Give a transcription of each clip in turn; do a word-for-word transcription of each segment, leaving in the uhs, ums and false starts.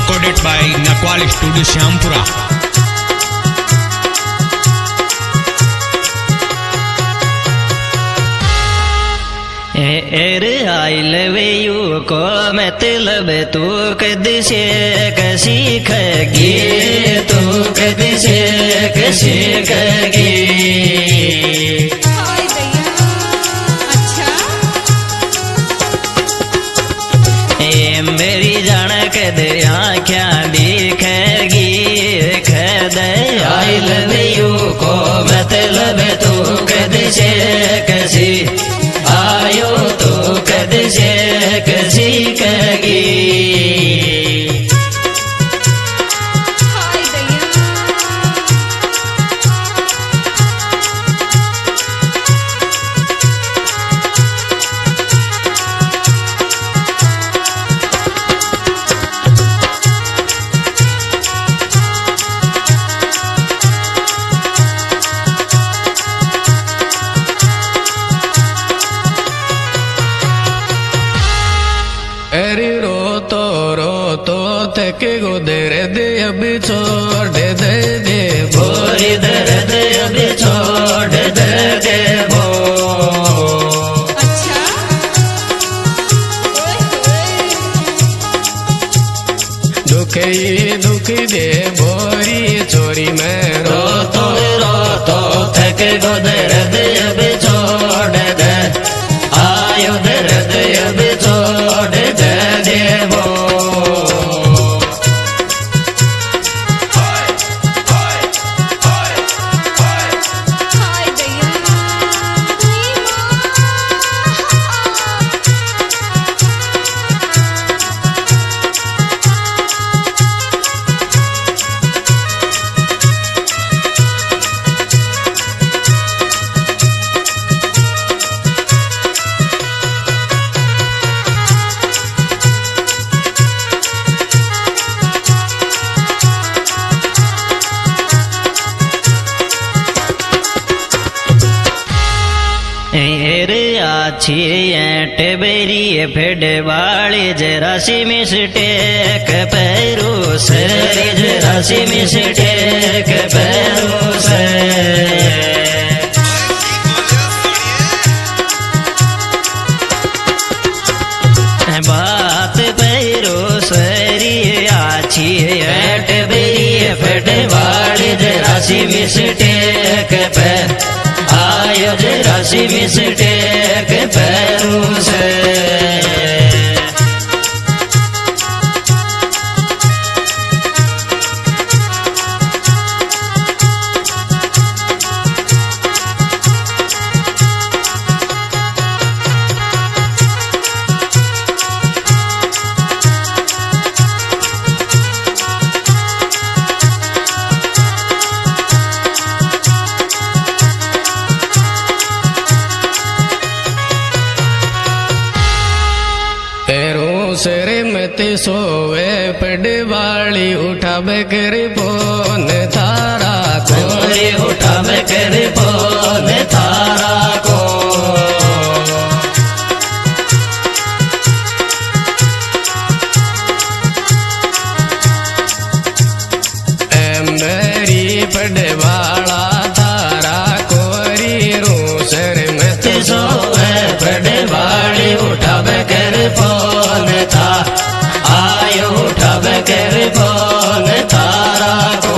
recorded by Nakwal Studio Syampura. एर आई love you को मतलब तू कद से सीखेगी, तू कद से सीखेगी। ए मेरी जान कद आँख्या दिखेगी, खद आई लव यू को मतलब तू कद से कसी आयो तो कद से कसी कगी। के गो दर्द अब छोड़ दे दे बोरी दर्द अब छोड़ दे दे बो। अच्छा दुख ही दुख दे बोरी छोरी में रो तो रो तो थक गो दर्द अब छोड़ दे, आयो दर्द अब छोड़ दे दे बो। आछी ऐट बेरी फेड वाली जरासी मिस्टेक पैरू सरी जरासी मिस्टेक पैरू से बात पैरू सरी आछी ऐट बेरी फेड वाली जरासी मिस्टेक पे आयो जरासी मिस्टेक पैरू से। सरे मत सोवे पड़वाली उठावे कर फोन थारा को, उठावे कर फोन थारा को। मेरी पड़वाला थारा कोरी रो सर मत सोवे पड़वाली उठावे कर फोन था, आयो उठावे कर फोन थारा को।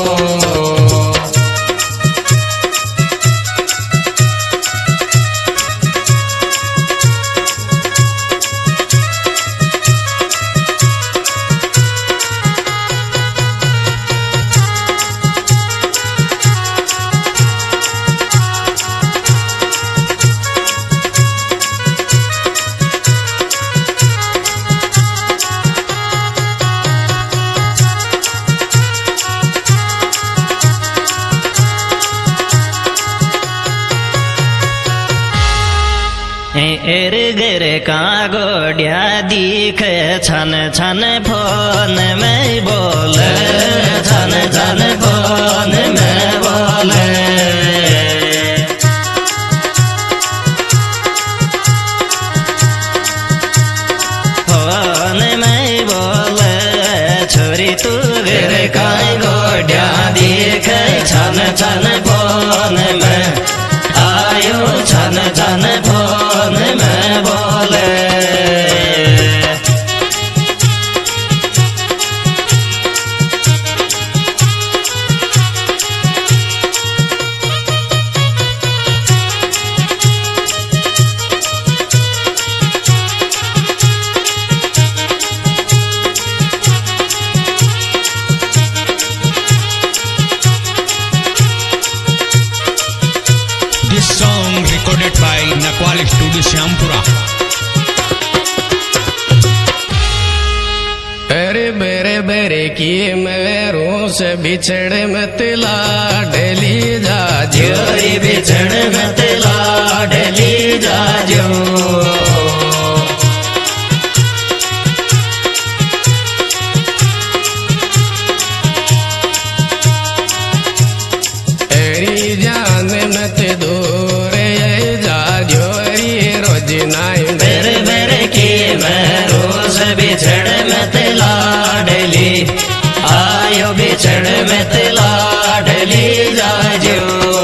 एर गर का गोड्या दिख छन छन फोन में बोल, छन छन फोन में बोल। फोन में बोल देखे छन छन फोन में आयो छन छन फोन में बोले This song recorded by Nakwal Studio Syampura. अरे बेरे बेरे किए मेरों से बिछड़ मत लाडली जा जोरी बिछड़ मत लाडली जा जो एरी जान मत दूर ये जा जोरी रोज नाई बेरे बेरे किए मेरों से बिछड़ मत लाडली आयो बिछड़ मत लाडली जाजो।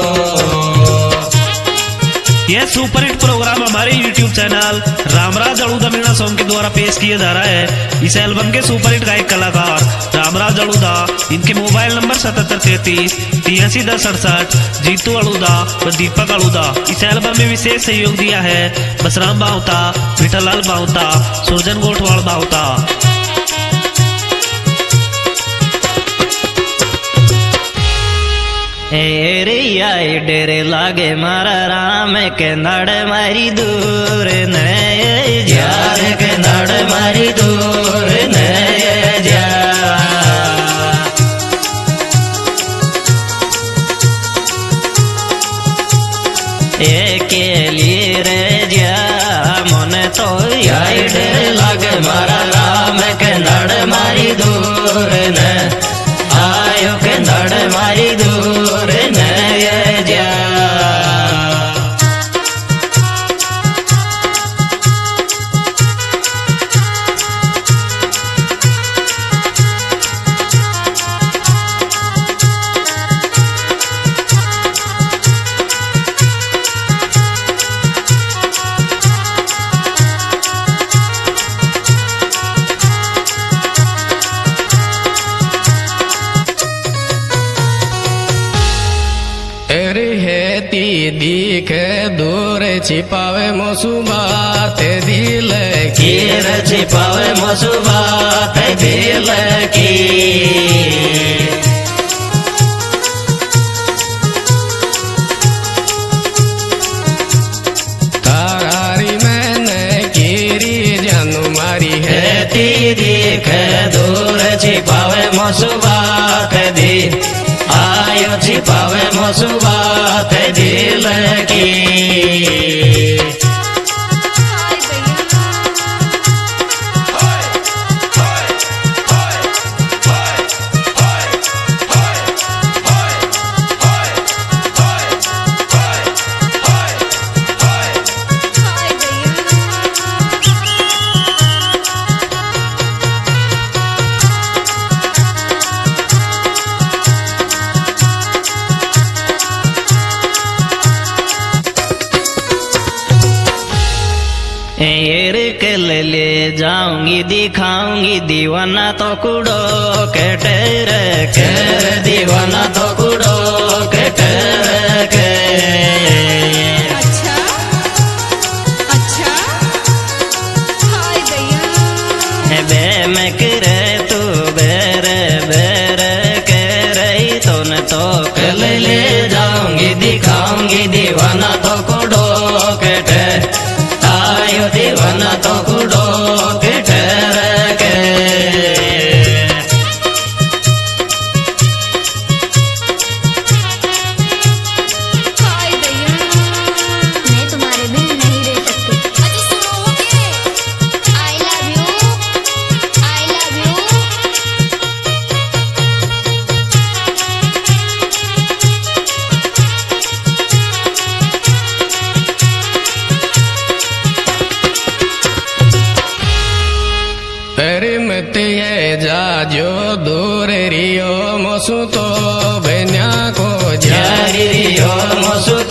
यह सुपर हिट प्रोग्राम हमारे YouTube channel Ramraj Aduda Meena song के द्वारा पेश किया जा रहा है। इस एल्बम के सुपर हिट गायक कलाकार रामराज अड़ूदा, इनके मोबाइल नंबर सतहत्तर तैतीस तिरासी दस अड़सठ, जीतू अड़ूदा व दीपक अड़ूदा। इस एल्बम में विशेष सहयोग दिया है बसराम बावता, विठललाल बावता, सुरजन गोठवाल बावता। एरे आई डेरे लागे मारा राम के नड़ मारी दूर नए जार के नड़ मारी दूर नए जा के लिए रे जा मन तो आई डेरे लागे मारा राम के नड़ मारी दूर न आयो के नड़ मारी दूर नए जा दीख दूर छिपावे मोसुबात दिल की छिपावे मोसुबात दिल की तारी मैंने कीरी जानू मारी है ती दीख दूर छिपावे मोसुबात दी आयो छिपावे मोसुबात दिल की ले ले जाऊंगी दिखाऊंगी दीवाना तो कुड़ो के टेर के दीवाना तो कुड़ो के टेर के अच्छा अच्छा हाय भैया बे मैं करे तू बेरे बेरे के रही तो न तो के ले ले जाऊंगी दिखाऊंगी दीवाना तो कुड़ो के टेर आयो दीवाना तो कुड़ो के ठहर के हाय भैया मैं तुम्हारे बिन नहीं रह सकती। अजी सुनोगे I love you I love you. तेरी मत ये जा जो दूर रियो मसु तो बन मोसु